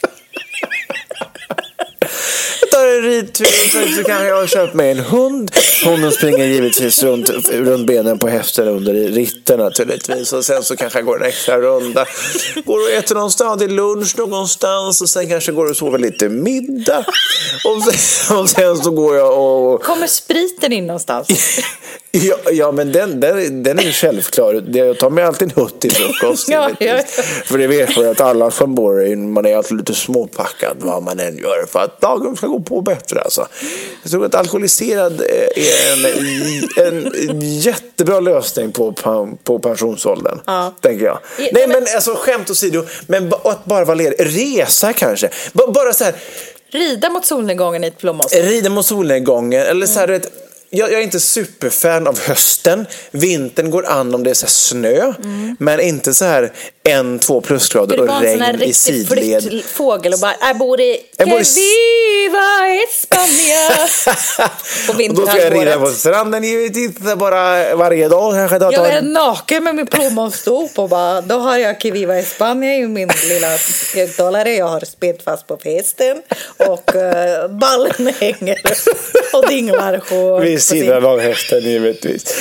Speaker 5: Jag tar en ridtur så kan jag ha köpt mig en hund. Hunden springer givetvis runt, runt benen på hästen under ritten naturligtvis. Och sen så kanske jag går en extra runda. Går och äter någon stadig lunch någonstans. Och sen kanske går och sover lite middag. Och sen, och sen så går jag och...
Speaker 6: Kommer spriten in någonstans?
Speaker 5: Ja, ja, men den, den, den är ju självklar. Jag tar mig alltid en hutt i frukost.
Speaker 6: ja, ja, ja.
Speaker 5: För det vet man att alla som bor i, man är alltid lite småpackad vad man än gör för att dagen ska gå på bättre. Alltså. Jag tror att alkoholiserad är en, en jättebra lösning på, på pensionsåldern. Ja. Tänker jag. Ja, Nej, men alltså skämt åsido, men att bara vara ledig. Resa kanske. B- bara så här.
Speaker 6: Rida mot solnedgången i ett plommonstånd.
Speaker 5: Rida mot solnedgången. Eller så här, mm. ett, Jag, jag är inte superfan av hösten. Vintern går an om det är så här snö. Mm. Men inte så här en, två plusgrader och regn i sidled.
Speaker 6: Det fågel och bara, jag bor i jag bor i... Viva España.
Speaker 5: Och då ska jag rida på stranden givetvis bara varje dag. Kanske då,
Speaker 6: jag är naken med min plommonstop och bara, då har jag Que Viva España i min lilla högtalare. Jag har spänt fast på festen. Och uh, ballen hänger och dinglar på...
Speaker 5: Vid sidan av hästen givetvis.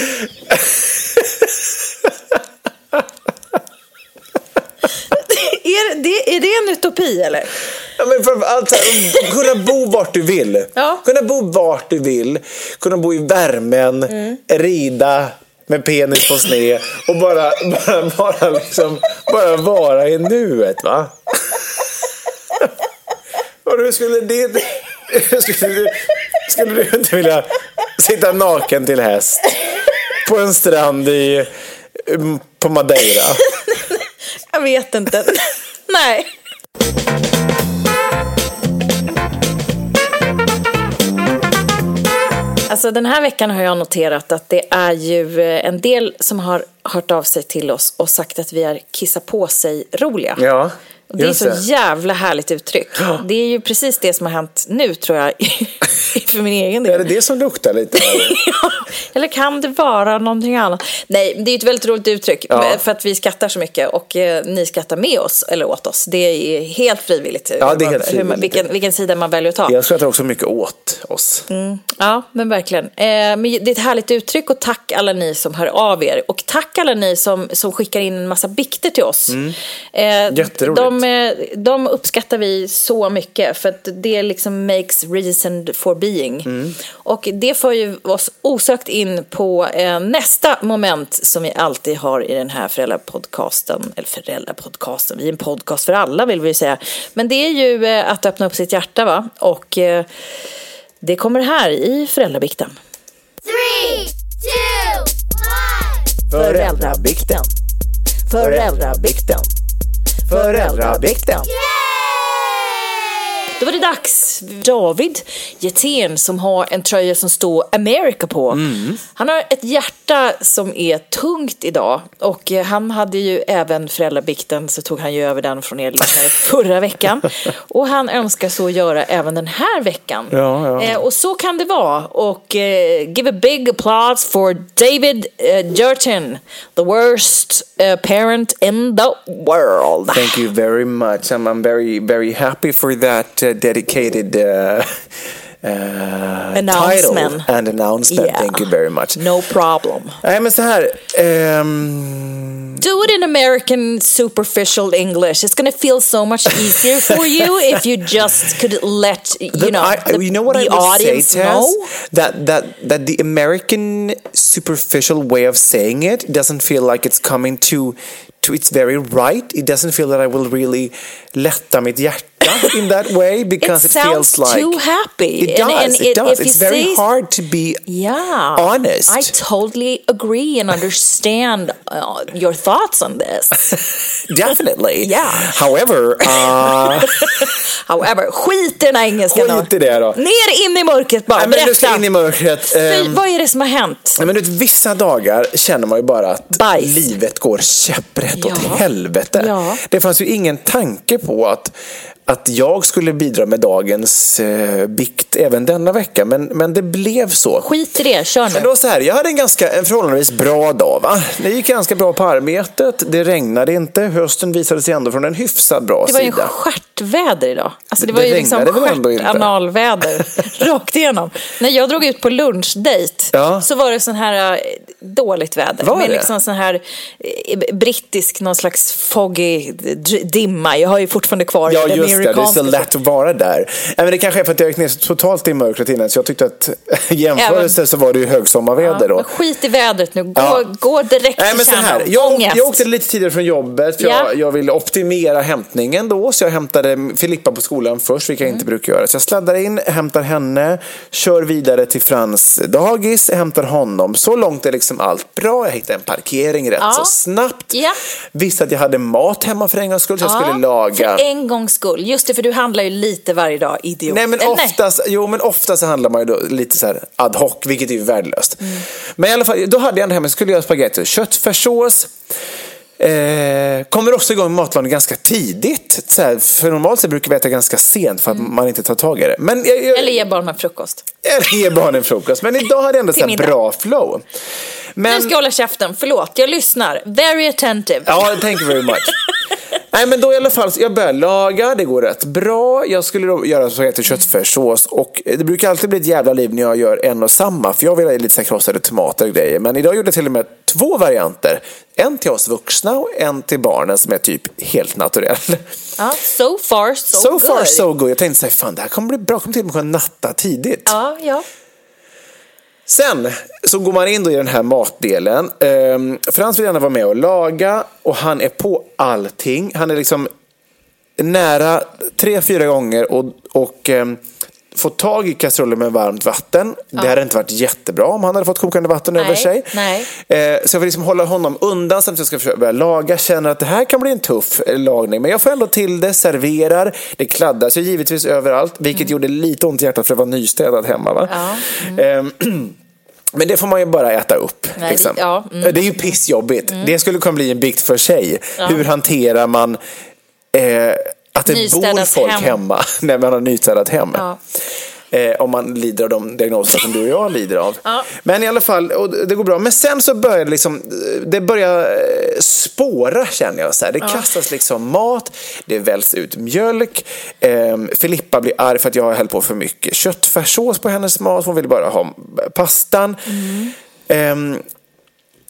Speaker 6: Är det, är det en utopi eller?
Speaker 5: Ja, men för allt här, kunna bo vart du vill. Ja. Kunna bo vart du vill. Kunna bo i värmen. Mm. Rida med penis på sned. Och bara, bara, bara, liksom, bara vara i nuet, va? Och du skulle det... Skulle du, skulle du inte vilja sitta naken till häst på en strand i, på Madeira?
Speaker 6: Jag vet inte. Nej. Alltså den här veckan har jag noterat att det är ju en del som har hört av sig till oss och sagt att vi är kissa på sig roliga.
Speaker 5: Ja.
Speaker 6: Och det är så jävla härligt uttryck. Ja. Det är ju precis det som har hänt nu, tror jag, för min egen del.
Speaker 5: Är det det som luktar lite?
Speaker 6: Ja. Eller kan det vara någonting annat? Nej, det är ett väldigt roligt uttryck. Ja. För att vi skrattar så mycket och eh, ni skrattar med oss eller åt oss. Det är helt frivilligt.
Speaker 5: Ja, det är helt frivilligt.
Speaker 6: Man, vilken, vilken sida man väljer att ta.
Speaker 5: Jag skrattar också mycket åt oss.
Speaker 6: Mm. Ja, men verkligen. Eh, men det är ett härligt uttryck och tack alla ni som hör av er. Och tack alla ni som, som skickar in en massa bikter till oss.
Speaker 5: Mm.
Speaker 6: Eh,
Speaker 5: Jätteroligt.
Speaker 6: De, de uppskattar vi så mycket för att det liksom makes reason for being. Mm. Och det får ju oss osökt in på eh, nästa moment som vi alltid har i den här föräldrapodcasten. Eller föräldrapodcasten, vi är en podcast för alla vill vi säga. Men det är ju eh, att öppna upp sitt hjärta, va? Och eh, det kommer här i föräldrabikten.
Speaker 8: Three, two, one.
Speaker 5: Föräldrabikten. Föräldrabikten. Föräldrabikten.
Speaker 6: Då var det dags. David Jetén som har en tröja som står America på. Mm. Han har ett hjärta som är tungt idag. Och han hade ju även föräldrabikten, så tog han ju över den från er lyssnare förra veckan. Och han önskar så göra även den här veckan.
Speaker 5: Ja, ja.
Speaker 6: Eh, och så kan det vara. Och eh, give a big applause for David uh, Jetén, the worst uh, parent in the world.
Speaker 5: Thank you very much. I'm, I'm very, very happy for that uh, dedicated uh, uh,
Speaker 6: announcement.
Speaker 5: title and announcement.
Speaker 6: Yeah.
Speaker 5: Thank you very much.
Speaker 6: No problem.
Speaker 5: Nej, men så här. Um...
Speaker 6: Do it in American superficial English. It's going to feel so much easier for you if you just could let you
Speaker 5: the,
Speaker 6: know
Speaker 5: I,
Speaker 6: the,
Speaker 5: you know what
Speaker 6: the
Speaker 5: I would
Speaker 6: audience
Speaker 5: say, Tess?
Speaker 6: know
Speaker 5: That that that the American superficial way of saying it doesn't feel like it's coming to to its very right. It doesn't feel that I will really lätta mitt hjärta in that way because
Speaker 6: it,
Speaker 5: it feels like
Speaker 6: too happy.
Speaker 5: It does.
Speaker 6: And, and
Speaker 5: it,
Speaker 6: it,
Speaker 5: does.
Speaker 6: If
Speaker 5: It's
Speaker 6: you
Speaker 5: very
Speaker 6: say,
Speaker 5: hard to be
Speaker 6: yeah,
Speaker 5: honest.
Speaker 6: I totally agree and understand uh, your thoughts on this.
Speaker 5: Definitely.
Speaker 6: Yeah.
Speaker 5: However, uh...
Speaker 6: however, skit i den här engelskan.
Speaker 5: Skit i det då.
Speaker 6: Ner in i mörkret bara.
Speaker 5: Nej, men du ska in i mörkret.
Speaker 6: Fy, vad är det som har hänt?
Speaker 5: Nej, men du, vissa dagar känner man ju bara att
Speaker 6: Bajs.
Speaker 5: livet går käpprätt
Speaker 6: Ja.
Speaker 5: åt helvete.
Speaker 6: Ja.
Speaker 5: Det fanns ju ingen tanke på att att jag skulle bidra med dagens eh, bikt även denna vecka, men, men det blev så.
Speaker 6: Skit i det, kör nu.
Speaker 5: Men då så här, jag hade en ganska en förhållandevis bra dag, va? Det gick ganska bra på arbetet, det regnade inte, hösten visade sig ändå från en hyfsad bra sida.
Speaker 6: Det var ju stjärtväder idag. Alltså det,
Speaker 5: Det
Speaker 6: var ju liksom stjärtanalväder rakt igenom. När jag drog ut på lunchdate
Speaker 5: Ja.
Speaker 6: så var det sån här eh, dåligt väder.
Speaker 5: Var
Speaker 6: med
Speaker 5: det?
Speaker 6: liksom sån här eh, brittisk, någon slags foggy d- dimma. Jag har ju fortfarande kvar
Speaker 5: Ja,
Speaker 6: den
Speaker 5: just det, det är så lätt att vara där. Ja, men det kanske är för att jag gick ner så totalt i mörkret innan, så jag tyckte att jämförelse så var det ju högsommarväder då.
Speaker 6: Men skit i vädret nu, gå,
Speaker 5: Ja.
Speaker 6: gå direkt
Speaker 5: Nej,
Speaker 6: till
Speaker 5: men så här,
Speaker 6: kärnan.
Speaker 5: jag,
Speaker 6: Ångest.
Speaker 5: jag åkte lite tidigare från jobbet för
Speaker 6: Ja.
Speaker 5: jag, jag ville optimera hämtningen då, så jag hämtade Filippa på skolan först, vilket jag inte brukar göra. Så jag sladdar in, hämtar henne, kör vidare till Frans dagis, hämtar honom. Så långt är liksom allt bra. Jag hittade en parkering rätt
Speaker 6: Ja.
Speaker 5: så snabbt.
Speaker 6: Ja.
Speaker 5: Visste att jag hade mat hemma för en gångs skull, så jag
Speaker 6: Ja,
Speaker 5: skulle laga.
Speaker 6: för en gångs skull. Just det, för du handlar ju lite varje dag, idiot.
Speaker 5: Nej, men
Speaker 6: Eller
Speaker 5: oftast, jo, men oftast handlar man ju då lite så här ad hoc, vilket är ju värdelöst. Mm. Men i alla fall, då hade jag den hemma, så skulle jag göra spagetti, köttfärssås. Eh, kommer också igång med matlagning ganska tidigt. Så här, för normalt så brukar vi äta ganska sent för att mm. man inte tar tag i det. Men jag, jag,
Speaker 6: Eller ge barnen frukost.
Speaker 5: Eller ge barnen frukost. Men idag hade jag ändå så här bra flow. Men,
Speaker 6: nu ska jag hålla käften, förlåt, jag lyssnar. Very attentive.
Speaker 5: Ja, thank you very much. Nej, men då i alla fall, jag börjar laga, det går rätt bra. Jag skulle då göra så heter köttfärssås, och det brukar alltid bli ett jävla liv när jag gör en och samma, för jag vill ha lite så här krossade tomater och grejer. Men idag gjorde jag till och med två varianter. En till oss vuxna och en till barnen som är typ helt naturell.
Speaker 6: Ja, so far so,
Speaker 5: so
Speaker 6: good.
Speaker 5: So far so good. Jag tänkte så här, fan, det här kommer bli bra. Jag kommer till och med kunna natta tidigt.
Speaker 6: Ja, ja.
Speaker 5: Sen så går man in då i den här matdelen. Um, Frans vill gärna vara med och laga, och han är på allting. Han är liksom nära tre, fyra gånger och, och um, få tag i kastrullen med varmt vatten. Ja. Det hade inte varit jättebra om han hade fått kokande vatten
Speaker 6: nej,
Speaker 5: över sig.
Speaker 6: Nej.
Speaker 5: Eh, så jag vill liksom hålla honom undan samtidigt som jag ska försöka börja laga. Känner att det här kan bli en tuff eh, lagning. Men jag får ändå till det, serverar. Det kladdas ju givetvis överallt. Vilket mm. gjorde lite ont i hjärtat för det var nystädat hemma, va? Ja. Mm. Eh, Men det får man ju bara äta upp.
Speaker 6: Nej,
Speaker 5: liksom.
Speaker 6: ja, mm.
Speaker 5: Det är ju pissjobbigt. Mm. Det skulle kunna bli en bikt för sig. Ja. Hur hanterar man eh, att det
Speaker 6: nystädat
Speaker 5: bor folk
Speaker 6: hem.
Speaker 5: hemma när man har nystädat hem?
Speaker 6: Ja.
Speaker 5: Eh, om man lider av de diagnoser som du och jag lider av.
Speaker 6: Ja.
Speaker 5: Men i alla fall, och det går bra. Men sen så börjar det liksom, det börjar spåra, känner jag så här. Det ja. kastas liksom mat, det väljs ut mjölk. Eh, Filippa blir arg för att jag har hällt på för mycket köttfärssås på hennes mat. Hon vill bara ha pastan. Mm. Eh,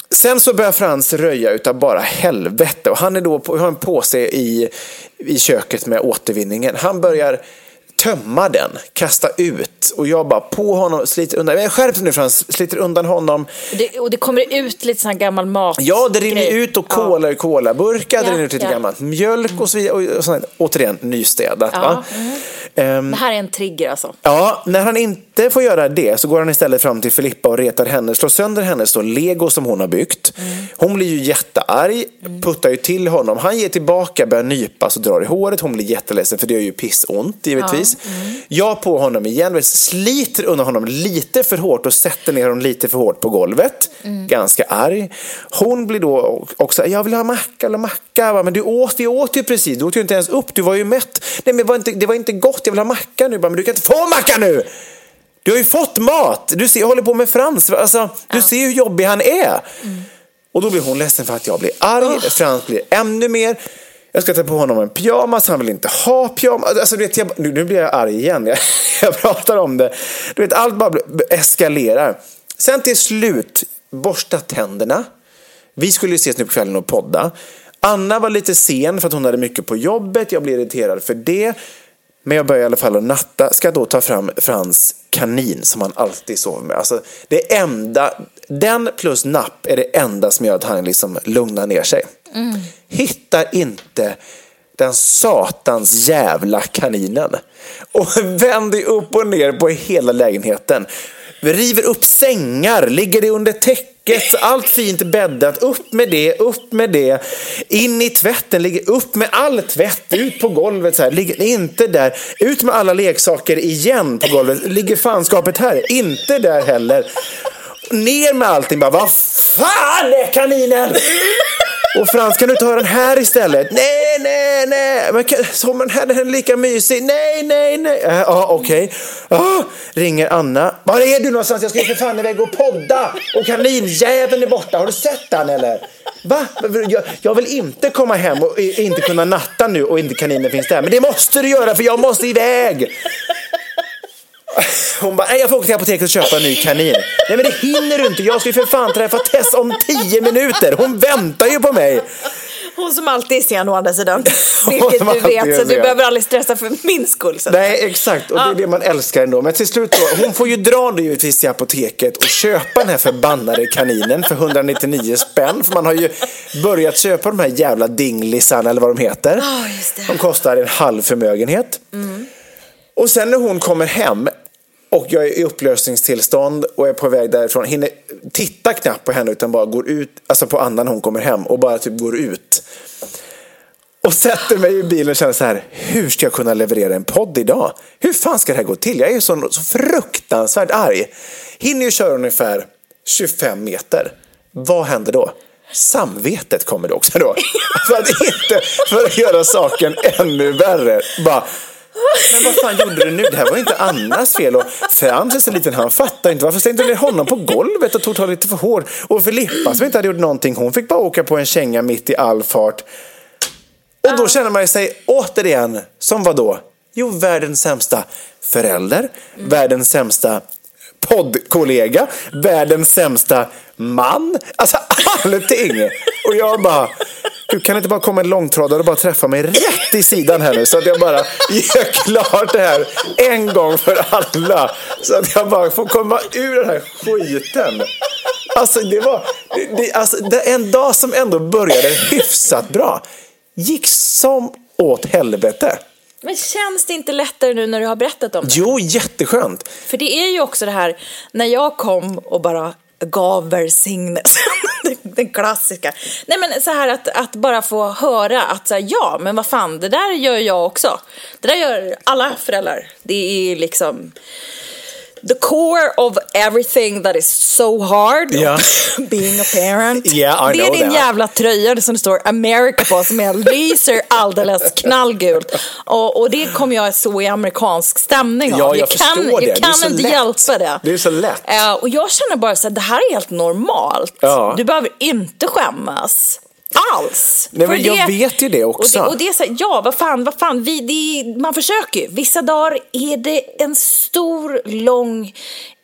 Speaker 5: Sen så börjar Frans röja utav bara helvete. Och han är då på, har en påse i, i köket med återvinningen. Han börjar tömma den, kasta ut. Och jag bara på honom, sliter undan. Jag skärper nu Frans, sliter undan honom.
Speaker 6: Det, och det kommer ut lite sån här gammal mat.
Speaker 5: Ja, det rinner grej. ut och kola ja. kolaburkar. Ja, det rinner ut lite ja. gammalt mjölk och så vidare. Och sånt, återigen, nystädat.
Speaker 6: Ja.
Speaker 5: Va?
Speaker 6: Mm. Um, det här är en trigger alltså.
Speaker 5: Ja, när han inte får göra det så går han istället fram till Filippa och retar henne. Slår sönder hennes då Lego som hon har byggt. Mm. Hon blir ju jättearg, mm. puttar ju till honom. Han ger tillbaka, börjar nypas och drar i håret. Hon blir jätteledsen för det gör ju pissont givetvis. Ja. Mm. Jag på honom igen, sliter under honom lite för hårt och sätter ner honom lite för hårt på golvet. Mm. Ganska arg. Hon blir då också, jag vill ha macka eller macka. Men du åt, vi åt ju precis, du åt ju inte ens upp, du var ju mätt. Nej men det var inte, det var inte gott, jag vill ha macka nu. Men du kan inte få macka nu! Du har ju fått mat. Du ser, jag håller på med Frans. Alltså, du ja. ser hur jobbig han är. Mm. Och då blir hon ledsen för att jag blir arg. Oh. Frans blir ännu mer. Jag ska ta på honom en pyjamas. Han vill inte ha pyjamas. Alltså, du vet, jag, nu, nu blir jag arg igen. Jag, jag pratar om det. Du vet, allt bara eskalerar. Sen till slut, borsta tänderna. Vi skulle ju ses nu på kvällen och podda. Anna var lite sen för att hon hade mycket på jobbet. Jag blev irriterad för det. Men jag börjar i alla fall att natta. Ska då ta fram Frans kanin som han alltid sover med. Alltså det enda, den plus napp är det enda som gör att han liksom lugnar ner sig. Mm. Hittar inte den satans jävla kaninen. Och vänder upp och ner på hela lägenheten. Vi river upp sängar, ligger det under täcket, allt fint bäddat, upp med det, upp med det, in i tvätten, ligger upp med all tvätt, ut på golvet så här, ligger inte där, ut med alla leksaker igen på golvet, ligger fanskapet här, inte där heller, ner med allting, bara vad fan är kaninen? Och Frans, kan du ta den här istället? Nej, nej, nej. Men som den här, den är lika mysig. Nej, nej, nej. Ja, ah, okej. Okay. Ah, ringer Anna. Var är du någonstans? Jag ska för fan iväg och podda. Och kaninjäveln är borta. Har du sett den eller? Va? Jag, jag vill inte komma hem och inte kunna natta nu och inte kaninen finns där. Men det måste du göra för jag måste iväg. Hon bara, jag får åka till apoteket och köpa en ny kanin. Nej men det hinner du inte, jag ska ju för fan träffa Tess om tio minuter. Hon väntar ju på mig.
Speaker 6: Hon som alltid är sen å andra sidan. Vilket du vet, så du behöver aldrig stressa för min skull. Så.
Speaker 5: Nej, exakt, och det är det man älskar ändå. Men till slut då, hon får ju dra det givetvis till apoteket och köpa den här förbannade kaninen för etthundranittionio spänn. För man har ju börjat köpa de här jävla dinglisarna eller vad de heter.
Speaker 6: Oh, just det.
Speaker 5: De kostar en halv förmögenhet. Mm. Och sen när hon kommer hem och jag är i upplösningstillstånd och är på väg därifrån, hinner titta knappt på henne utan bara går ut, alltså på Anna när hon kommer hem och bara typ går ut. Och sätter mig i bilen och känner så här, hur ska jag kunna leverera en podd idag? Hur fan ska det här gå till? Jag är så, så fruktansvärt arg. Hinner ju köra ungefär tjugofem meter. Vad händer då? Samvetet kommer det också då. För att inte, för att göra saken ännu värre. Bara, men vad fan gjorde du nu? Det här var inte Annas fel. Och Frans är så liten, han fattar inte. Varför stängde du honom på golvet och tog ta lite för hård? Och Filippa som inte hade gjort någonting, hon fick bara åka på en känga mitt i all fart. Och då känner man sig återigen som vad då? Jo, världens sämsta förälder, mm. världens sämsta poddkollega, världens sämsta man. Alltså allting. Och jag bara, du kan inte bara komma en långtradare och bara träffa mig rätt i sidan här nu så att jag bara ger klart det här en gång för alla så att jag bara får komma ur den här skiten. Alltså det var det, alltså, det en dag som ändå började hyfsat bra gick som åt helvete.
Speaker 6: Men känns det inte lättare nu när du har berättat om det?
Speaker 5: Jo, jätteskönt.
Speaker 6: För det är ju också det här, när jag kom och bara gav välsignelse, den klassiska. Nej men så här att, att bara få höra att så här, ja, men vad fan, det där gör jag också. Det där gör alla föräldrar. Det är liksom the core of everything that is so hard,
Speaker 5: yeah.
Speaker 6: being a parent.
Speaker 5: Yeah, I
Speaker 6: det är
Speaker 5: know
Speaker 6: din
Speaker 5: that.
Speaker 6: jävla tröja som det står America på, som är lyser alldeles knallgult. Och, och det kommer jag så i amerikansk stämning av.
Speaker 5: Ja, jag,
Speaker 6: jag
Speaker 5: förstår
Speaker 6: kan,
Speaker 5: det.
Speaker 6: Jag kan
Speaker 5: det
Speaker 6: inte
Speaker 5: lätt.
Speaker 6: hjälpa det.
Speaker 5: Det är så lätt.
Speaker 6: Uh, och jag känner bara så att det här är helt normalt.
Speaker 5: Ja.
Speaker 6: Du behöver inte skämmas. Alls.
Speaker 5: Nej, men jag
Speaker 6: det,
Speaker 5: vet ju det också.
Speaker 6: Och det, och det är så här, ja, vad fan, vad fan vi, det, man försöker ju. Vissa dagar är det en stor, lång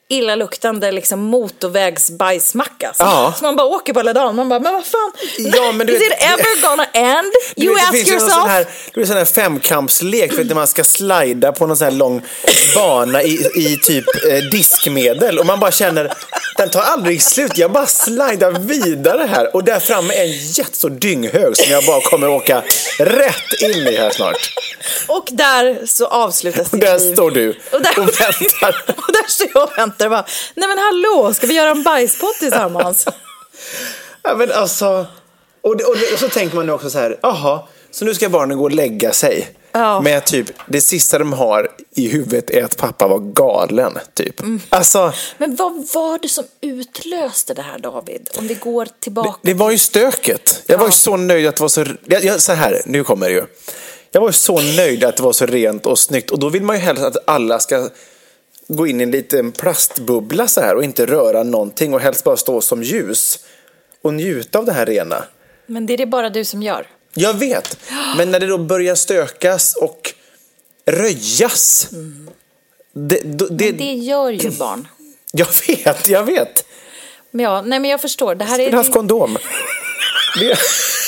Speaker 6: illaluktande liksom motorvägsbajsmacka. Så,
Speaker 5: ja.
Speaker 6: så man bara åker på hela dagen. Man bara, men vad fan?
Speaker 5: Ja, men du
Speaker 6: Is
Speaker 5: vet,
Speaker 6: it ever gonna end? You
Speaker 5: vet,
Speaker 6: ask
Speaker 5: det finns
Speaker 6: yourself.
Speaker 5: Sån här, det är en sån här femkampslek för att man ska slida på någon sån här lång bana i, i typ eh, diskmedel. Och man bara känner, den tar aldrig slut. Jag bara slidar vidare här. Och där framme är en jättestor dynghög som jag bara kommer åka rätt in i här snart.
Speaker 6: Och där så avslutas
Speaker 5: Och där står du
Speaker 6: och, där,
Speaker 5: och väntar.
Speaker 6: Och där står jag och väntar och bara, nej men hallå, ska vi göra en bajspodd tillsammans?
Speaker 5: Ja, men alltså, och, och, och så tänker man också så här, aha, så nu ska barnen gå och lägga sig.
Speaker 6: Ja.
Speaker 5: Men typ, det sista de har i huvudet är att pappa var galen, typ. Mm. Alltså,
Speaker 6: men vad var det som utlöste det här, David? Om vi går tillbaka.
Speaker 5: Det, det var ju stöket. Jag var ju så nöjd att det var så... Jag, jag, så här, nu kommer det ju. Jag var ju så nöjd att det var så rent och snyggt. Och då vill man ju helst att alla ska gå in i en liten plastbubbla så här och inte röra någonting och helst bara stå som ljus och njuta av det här rena.
Speaker 6: Men det är det bara du som gör.
Speaker 5: Jag vet, men när det då börjar stökas och röjas. Mm. Det, det, det,
Speaker 6: men det gör ju barn.
Speaker 5: Jag vet, jag vet.
Speaker 6: Men ja, nej men jag förstår. Det här är...
Speaker 5: Jag har haft kondom. Det...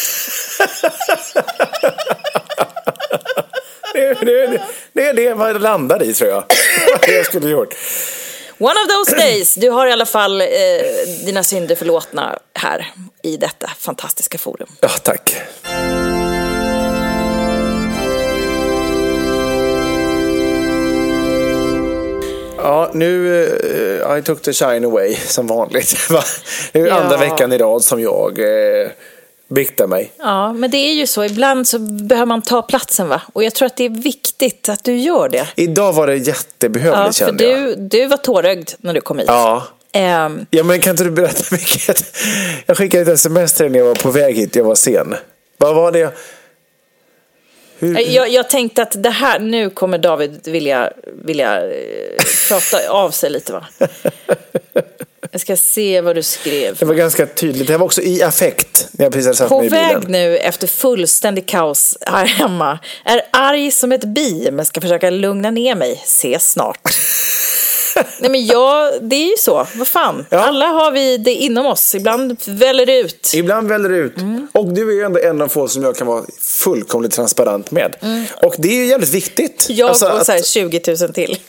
Speaker 5: det, det, det, det är det man landar i, tror jag. Det jag skulle gjort.
Speaker 6: One of those days. Du har i alla fall eh, dina synder förlåtna här i detta fantastiska forum.
Speaker 5: Ja, tack. Ja, nu uh, I took the shine away som vanligt. Det är ja. andra veckan i rad som jag uh, biktar mig.
Speaker 6: Ja, men det är ju så. Ibland så behöver man ta platsen, va? Och jag tror att det är viktigt att du gör det.
Speaker 5: Idag var det jättebehövligt,
Speaker 6: ja,
Speaker 5: kände
Speaker 6: du,
Speaker 5: jag.
Speaker 6: Du var tårögd när du kom hit.
Speaker 5: Ja.
Speaker 6: Um,
Speaker 5: ja, men kan inte du berätta mycket? Jag skickade ett sms till när jag var på väg hit. Jag var sen. Vad var det? Hur?
Speaker 6: Jag, jag tänkte att det här, nu kommer David vilja, vilja eh, prata av sig lite, va? Jag ska se vad du skrev.
Speaker 5: Det var ganska tydligt. Det var också i affekt när jag precis hade satt
Speaker 6: på
Speaker 5: mig i bilen.
Speaker 6: På väg nu efter fullständig kaos här hemma. Är arg som ett bi, men ska försöka lugna ner mig. Ses snart. Nej, men jag, det är ju så. Vad fan? Ja. Alla har vi det inom oss. Ibland väller det ut.
Speaker 5: Ibland väller det ut. Mm. Och du är ju ändå en av få som jag kan vara fullkomligt transparent med. Mm. Och det är ju jävligt viktigt.
Speaker 6: Jag
Speaker 5: alltså,
Speaker 6: får
Speaker 5: att...
Speaker 6: så här tjugo tusen till.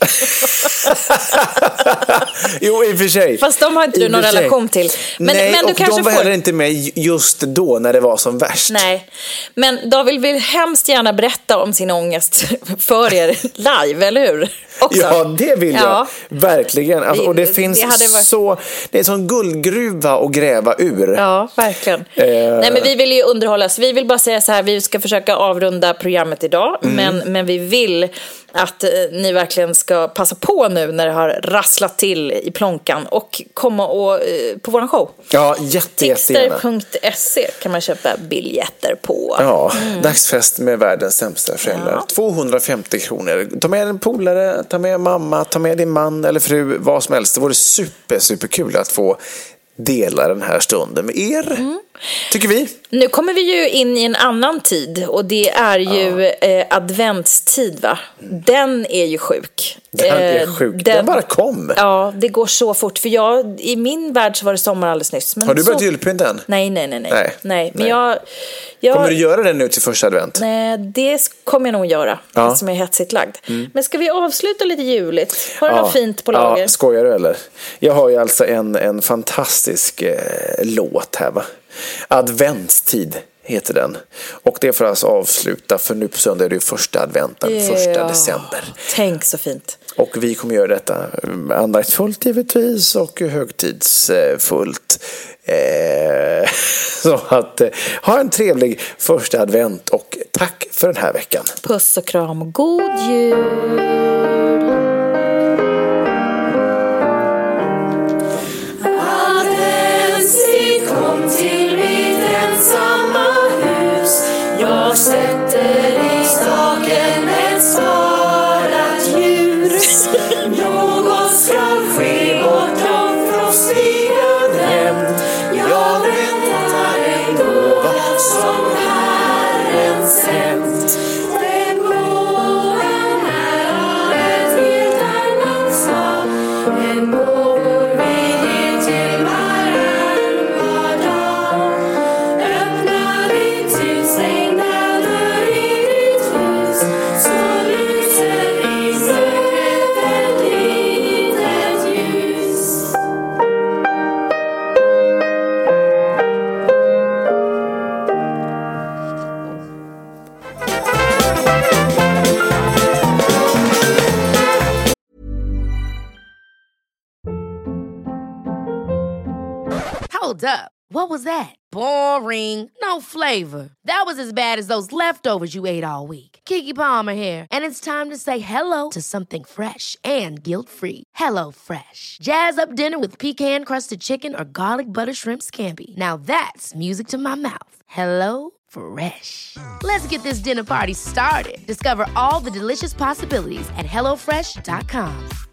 Speaker 5: Jo, i och för sig.
Speaker 6: Fast de har inte du någon relation till. Men,
Speaker 5: Nej,
Speaker 6: men du
Speaker 5: och
Speaker 6: kanske
Speaker 5: de var
Speaker 6: får...
Speaker 5: heller inte med just då när det var som värst.
Speaker 6: Nej, men David vill hemskt gärna berätta om sin ångest för er live, eller hur? Också.
Speaker 5: Ja, det vill jag.
Speaker 6: Ja.
Speaker 5: Verkligen. Alltså, och det finns det varit... så... Det är en sån guldgruva att gräva ur.
Speaker 6: Ja, verkligen.
Speaker 5: Eh...
Speaker 6: Nej, men vi vill ju underhållas. Vi vill bara säga så här, vi ska försöka avrunda programmet idag. Mm. Men, men vi vill att eh, ni verkligen ska passa på nu när det har rasslat till i plånkan och komma och, eh, på våran show.
Speaker 5: Ja, jätte, jättegärna.
Speaker 6: Tixter punkt se kan man köpa biljetter på.
Speaker 5: Ja, mm. Dagsfest med världens sämsta föräldrar. Ja. tvåhundrafemtio kronor. Ta med en polare, ta med mamma, ta med din man eller fru, vad som helst. Det vore super, super kul att få dela den här stunden med er. Mm. Tycker vi.
Speaker 6: Nu kommer vi ju in i en annan tid och det är ju ja. eh, adventstid, va? Den är ju sjuk.
Speaker 5: Den är sjuk. Den, den bara kom.
Speaker 6: Ja, det går så fort. För jag, i min värld så var det sommar alldeles nyss. Men
Speaker 5: har du börjat
Speaker 6: så...
Speaker 5: julpynta än?
Speaker 6: Nej, nej, nej, nej.
Speaker 5: nej.
Speaker 6: nej. Men
Speaker 5: nej.
Speaker 6: Jag, jag...
Speaker 5: Kommer du göra det nu till första advent?
Speaker 6: Nej, det kommer jag nog göra. Ja. Som är hetsigt lagd. Mm. Men ska vi avsluta lite juligt? Har du ja. något fint på lager?
Speaker 5: Ja, skojar du eller? Jag har ju alltså en, en fantastisk eh, låt här, va? Adventstid heter den. Och det är för att avsluta, för nu på söndag är det ju första adventen, ja, första december.
Speaker 6: Tänk så fint.
Speaker 5: Och vi kommer göra detta andaktsfullt givetvis och högtidsfullt. Eh, så att eh, ha en trevlig första advent och tack för den här veckan.
Speaker 6: Puss och kram och god jul.
Speaker 8: Jag sätter i staken ett sparat djur. Något ska ske bortom frostiga hem. Jag väntar en gåva som Herren sänt. Den gåvan är av ett helt annat slag. En gåva
Speaker 1: Hold up. What was that? Boring. No flavor. That was as bad as those leftovers you ate all week. Keke Palmer here, and it's time to say hello to something fresh and guilt-free. Hello Fresh. Jazz up dinner with pecan-crusted chicken or garlic butter shrimp scampi. Now that's music to my mouth. Hello Fresh. Let's get this dinner party started. Discover all the delicious possibilities at hello fresh dot com.